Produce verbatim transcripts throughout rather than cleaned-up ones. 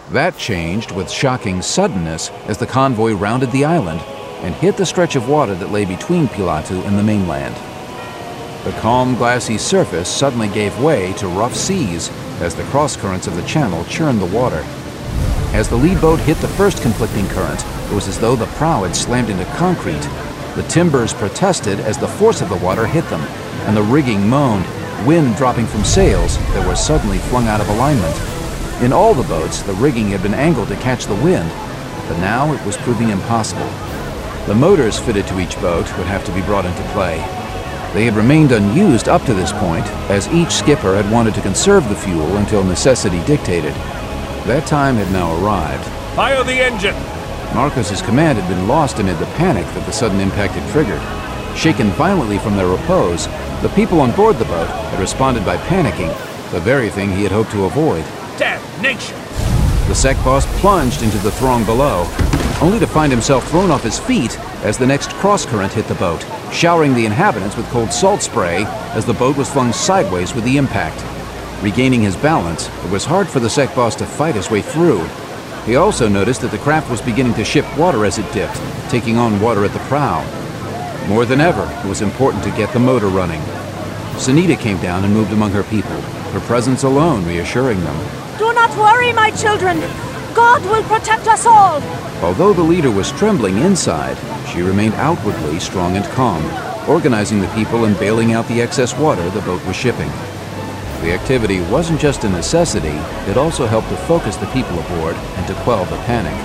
That changed with shocking suddenness as the convoy rounded the island and hit the stretch of water that lay between Pilatu and the mainland. The calm, glassy surface suddenly gave way to rough seas as the cross-currents of the channel churned the water. As the lead boat hit the first conflicting current, it was as though the prow had slammed into concrete. The timbers protested as the force of the water hit them, and the rigging moaned, wind dropping from sails that were suddenly flung out of alignment. In all the boats, the rigging had been angled to catch the wind, but now it was proving impossible. The motors fitted to each boat would have to be brought into play. They had remained unused up to this point, as each skipper had wanted to conserve the fuel until necessity dictated. That time had now arrived. Fire the engine! Marcos's command had been lost amid the panic that the sudden impact had triggered. Shaken violently from their repose, the people on board the boat had responded by panicking, the very thing he had hoped to avoid. Damnation! The sec boss plunged into the throng below, only to find himself thrown off his feet as the next cross-current hit the boat, showering the inhabitants with cold salt spray as the boat was flung sideways with the impact. Regaining his balance, it was hard for the sec boss to fight his way through. He also noticed that the craft was beginning to ship water as it dipped, taking on water at the prow. More than ever, it was important to get the motor running. Sunita came down and moved among her people, her presence alone reassuring them. Do not worry, my children. God will protect us all. Although the leader was trembling inside, she remained outwardly strong and calm, organizing the people and bailing out the excess water the boat was shipping. The activity wasn't just a necessity, it also helped to focus the people aboard and to quell the panic.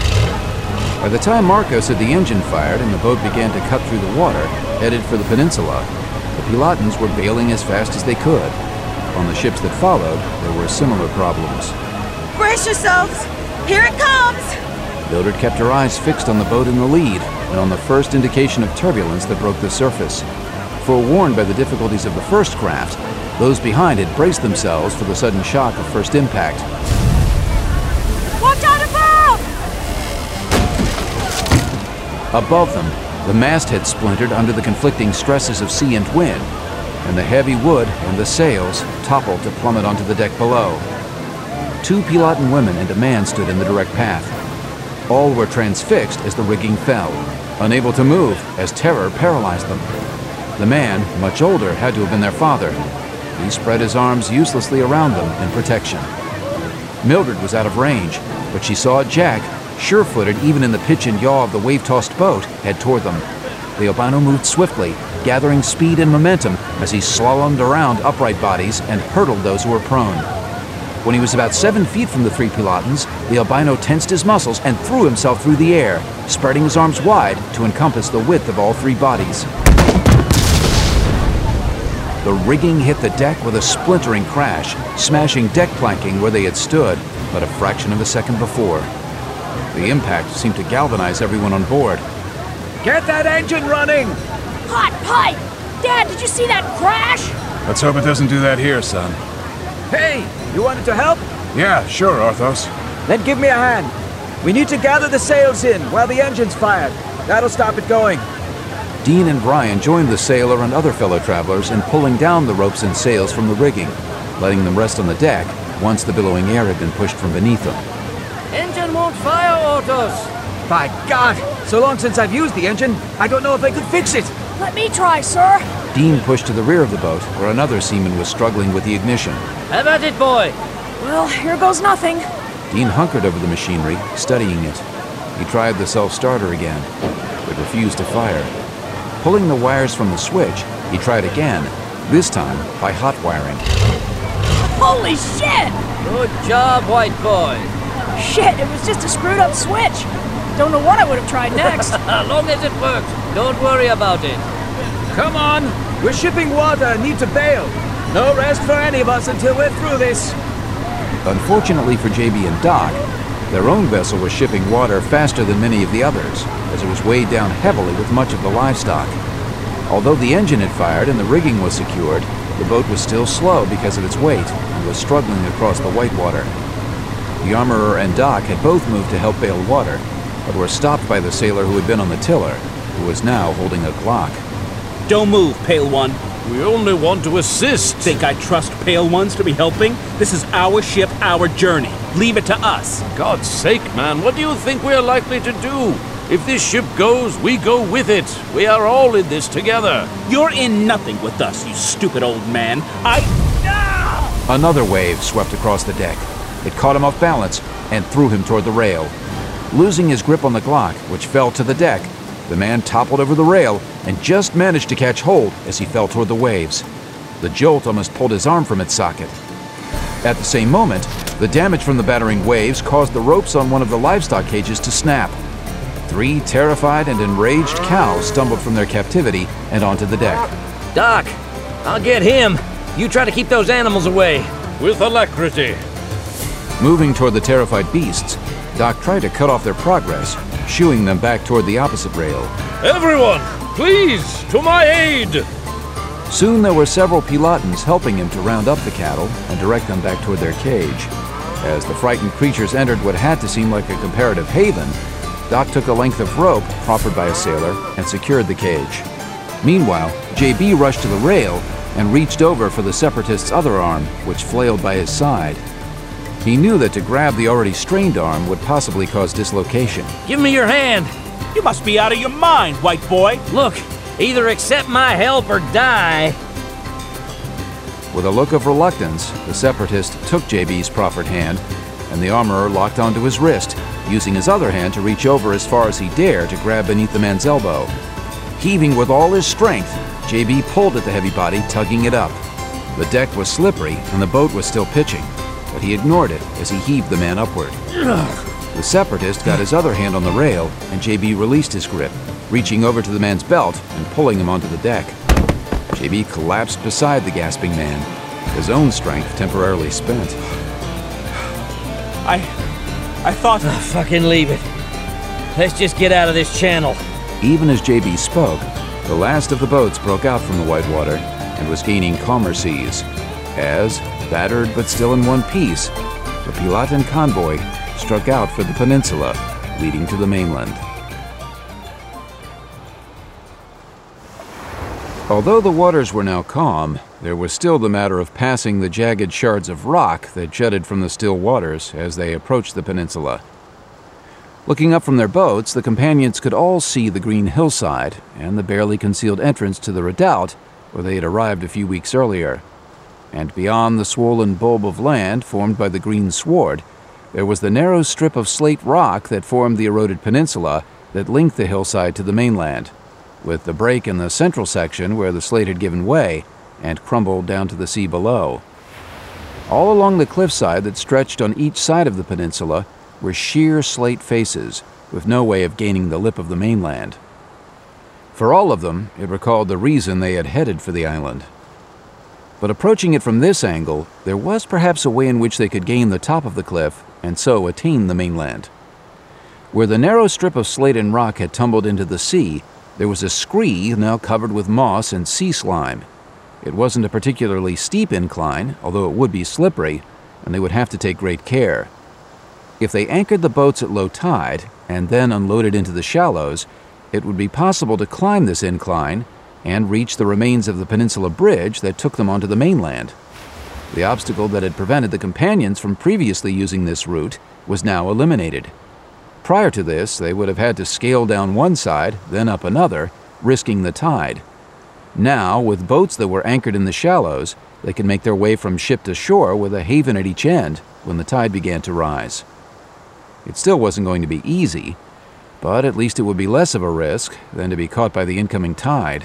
By the time Marcos had the engine fired and the boat began to cut through the water, headed for the peninsula, the Pilatans were bailing as fast as they could. On the ships that followed, there were similar problems. Brace yourselves! Here it comes! Mildred kept her eyes fixed on the boat in the lead and on the first indication of turbulence that broke the surface. Forewarned by the difficulties of the first craft, those behind had braced themselves for the sudden shock of first impact. Watch out above! Above them, the mast had splintered under the conflicting stresses of sea and wind, and the heavy wood and the sails toppled to plummet onto the deck below. Two Pilatan women and a man stood in the direct path. All were transfixed as the rigging fell, unable to move as terror paralyzed them. The man, much older, had to have been their father. He spread his arms uselessly around them in protection. Mildred was out of range, but she saw Jack, sure-footed even in the pitch and yaw of the wave-tossed boat, head toward them. The albino moved swiftly, gathering speed and momentum as he slalomed around upright bodies and hurdled those who were prone. When he was about seven feet from the three Pilatans, the albino tensed his muscles and threw himself through the air, spreading his arms wide to encompass the width of all three bodies. The rigging hit the deck with a splintering crash, smashing deck planking where they had stood but a fraction of a second before. The impact seemed to galvanize everyone on board. Get that engine running! Hot pipe! Dad, did you see that crash? Let's hope it doesn't do that here, son. Hey, you wanted to help? Yeah, sure, Arthos. Then give me a hand. We need to gather the sails in while the engine's fired. That'll stop it going. Dean and Brian joined the sailor and other fellow travelers in pulling down the ropes and sails from the rigging, letting them rest on the deck once the billowing air had been pushed from beneath them. Engine won't fire, Arthos. By God, so long since I've used the engine, I don't know if I could fix it. Let me try, sir. Dean pushed to the rear of the boat, where another seaman was struggling with the ignition. Have at it, boy. Well, here goes nothing. Dean hunkered over the machinery, studying it. He tried the self-starter again. It refused to fire. Pulling the wires from the switch, he tried again, this time by hot wiring. Holy shit! Good job, white boy. Shit, it was just a screwed up switch. Don't know what I would have tried next. As long as it works, don't worry about it. Come on, we're shipping water and need to bail. No rest for any of us until we're through this. Unfortunately for J B and Doc, their own vessel was shipping water faster than many of the others, as it was weighed down heavily with much of the livestock. Although the engine had fired and the rigging was secured, the boat was still slow because of its weight and was struggling across the whitewater. The armorer and Doc had both moved to help bail water, but were stopped by the sailor who had been on the tiller, who was now holding a Glock. Don't move, Pale One. We only want to assist. Think I trust pale ones to be helping? This is our ship, our journey. Leave it to us. God's sake, man, what do you think we're likely to do? If this ship goes, we go with it. We are all in this together. You're in nothing with us, you stupid old man. I... Ah! Another wave swept across the deck. It caught him off balance and threw him toward the rail. Losing his grip on the Glock, which fell to the deck, the man toppled over the rail and just managed to catch hold as he fell toward the waves. The jolt almost pulled his arm from its socket. At the same moment, the damage from the battering waves caused the ropes on one of the livestock cages to snap. Three terrified and enraged cows stumbled from their captivity and onto the deck. Doc, I'll get him. You try to keep those animals away. With alacrity. Moving toward the terrified beasts, Doc tried to cut off their progress, shooing them back toward the opposite rail. Everyone, please, to my aid! Soon there were several Pilatans helping him to round up the cattle and direct them back toward their cage. As the frightened creatures entered what had to seem like a comparative haven, Doc took a length of rope proffered by a sailor and secured the cage. Meanwhile, J B rushed to the rail and reached over for the Separatist's other arm, which flailed by his side. He knew that to grab the already strained arm would possibly cause dislocation. Give me your hand. You must be out of your mind, white boy. Look, either accept my help or die. With a look of reluctance, the Separatist took J B's proffered hand, and the armorer locked onto his wrist, using his other hand to reach over as far as he dared to grab beneath the man's elbow. Heaving with all his strength, J B pulled at the heavy body, tugging it up. The deck was slippery and the boat was still pitching, but he ignored it as he heaved the man upward. The Separatist got his other hand on the rail, and J B released his grip, reaching over to the man's belt and pulling him onto the deck. J B collapsed beside the gasping man, his own strength temporarily spent. I... I thought... Oh, fucking leave it. Let's just get out of this channel. Even as J B spoke, the last of the boats broke out from the Whitewater and was gaining calmer seas, as, battered but still in one piece, the Pilatan convoy struck out for the peninsula leading to the mainland. Although the waters were now calm, there was still the matter of passing the jagged shards of rock that jutted from the still waters as they approached the peninsula. Looking up from their boats, the companions could all see the green hillside and the barely concealed entrance to the redoubt where they had arrived a few weeks earlier. And beyond the swollen bulb of land formed by the green sward, there was the narrow strip of slate rock that formed the eroded peninsula that linked the hillside to the mainland, with the break in the central section where the slate had given way and crumbled down to the sea below. All along the cliffside that stretched on each side of the peninsula were sheer slate faces, with no way of gaining the lip of the mainland. For all of them, it recalled the reason they had headed for the island. But approaching it from this angle, there was perhaps a way in which they could gain the top of the cliff and so attain the mainland. Where the narrow strip of slate and rock had tumbled into the sea, there was a scree now covered with moss and sea slime. It wasn't a particularly steep incline, although it would be slippery, and they would have to take great care. If they anchored the boats at low tide and then unloaded into the shallows, it would be possible to climb this incline and reach the remains of the peninsula bridge that took them onto the mainland. The obstacle that had prevented the companions from previously using this route was now eliminated. Prior to this, they would have had to scale down one side, then up another, risking the tide. Now, with boats that were anchored in the shallows, they could make their way from ship to shore with a haven at each end when the tide began to rise. It still wasn't going to be easy, but at least it would be less of a risk than to be caught by the incoming tide.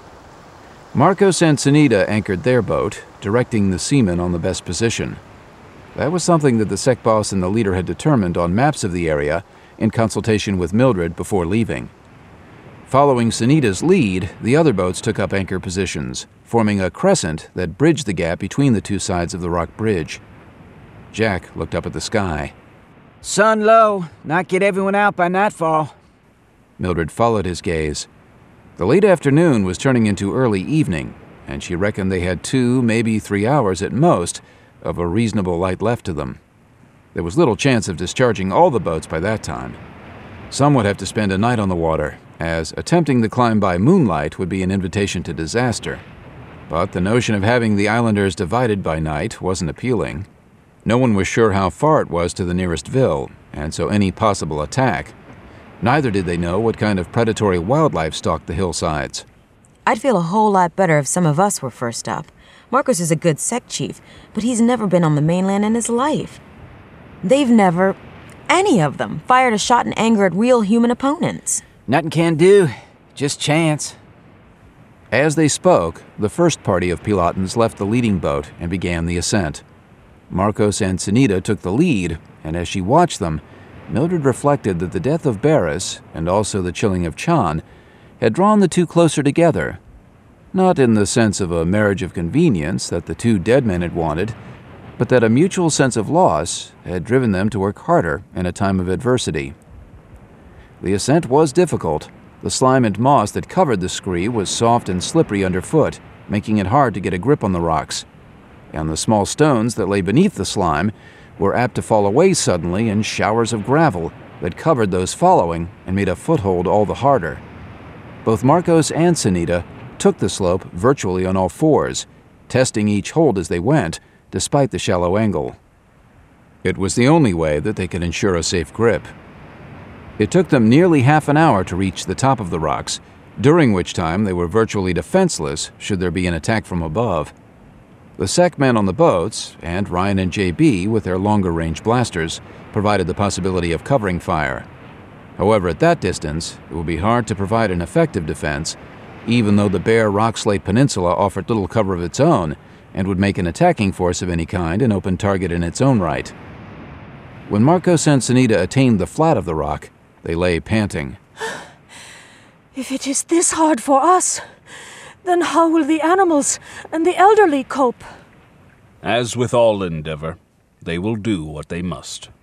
Marcos and Sunita anchored their boat, directing the seamen on the best position. That was something that the sect boss and the leader had determined on maps of the area in consultation with Mildred before leaving. Following Sunita's lead, the other boats took up anchor positions, forming a crescent that bridged the gap between the two sides of the rock bridge. Jack looked up at the sky. Sun low, not get everyone out by nightfall. Mildred followed his gaze. The late afternoon was turning into early evening, and she reckoned they had two, maybe three hours at most, of a reasonable light left to them. There was little chance of discharging all the boats by that time. Some would have to spend a night on the water, as attempting the climb by moonlight would be an invitation to disaster. but the notion of having the islanders divided by night wasn't appealing. No one was sure how far it was to the nearest ville, and so any possible attack. Neither did they know what kind of predatory wildlife stalked the hillsides. I'd feel a whole lot better if some of us were first up. Marcos is a good sect chief, but he's never been on the mainland in his life. They've never, any of them, fired a shot in anger at real human opponents. Nothing can do. Just chance. As they spoke, the first party of Pilatans left the leading boat and began the ascent. Marcos and Senita took the lead, and as she watched them, Mildred reflected that the death of Barris, and also the chilling of Chan, had drawn the two closer together. Not in the sense of a marriage of convenience that the two dead men had wanted, but that a mutual sense of loss had driven them to work harder in a time of adversity. The ascent was difficult. The slime and moss that covered the scree was soft and slippery underfoot, making it hard to get a grip on the rocks. And the small stones that lay beneath the slime were apt to fall away suddenly in showers of gravel that covered those following and made a foothold all the harder. Both Marcos and Senita took the slope virtually on all fours, testing each hold as they went, despite the shallow angle. It was the only way that they could ensure a safe grip. It took them nearly half an hour to reach the top of the rocks, during which time they were virtually defenseless should there be an attack from above. The sec men on the boats, and Ryan and J B with their longer-range blasters, provided the possibility of covering fire. However, at that distance, it would be hard to provide an effective defense, even though the bare rock-slate peninsula offered little cover of its own and would make an attacking force of any kind an open target in its own right. When Marcos and Senita attained the flat of the rock, they lay panting. If it is this hard for us, then how will the animals and the elderly cope? As with all endeavor, they will do what they must.